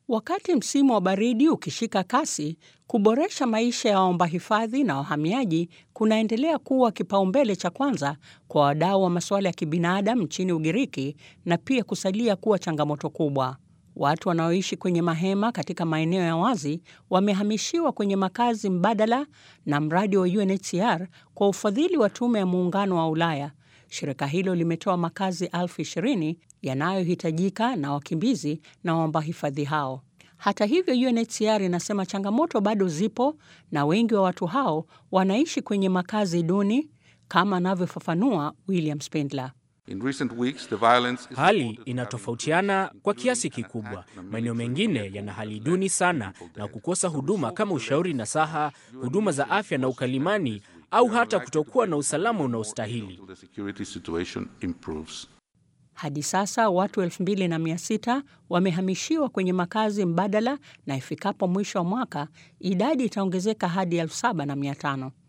Wakati msimu wa baridi ukishika kasi, kuboresha maisha ya waomba hifadhi na wahamiaji kunaendelea kuwa kipaumbele cha kwanza kwa wadau wa masuala ya kibinadamu nchini Ugiriki na pia kusalia kuwa changamoto kubwa. Watu wanaoishi kwenye mahema katika maeneo ya wazi wamehamishiwa kwenye makazi mbadala na mradi wa UNHCR kwa ufadhili wa Tume ya Muungano wa Ulaya. Shirika hilo limetoa makazi 20,000 yanayohitajika na wakimbizi na waomba hifadhi hao. Hata hivyo, UNHCR inasema changamoto bado zipo na wengi wa watu hao wanaishi kwenye makazi duni, kama anavyofafanua William Spindler. Hali inatofautiana kwa kiasi kikubwa. Maeneo mengine yana hali duni sana na kukosa huduma kama ushauri nasaha, huduma za afya na ukalimani, au hata kutokuwa na usalama unaostahili. Hadi sasa watu 2,600 wamehamishiwa kwenye makazi mbadala na ifikapo mwisho wa mwaka idadi itaongezeka hadi 7,500.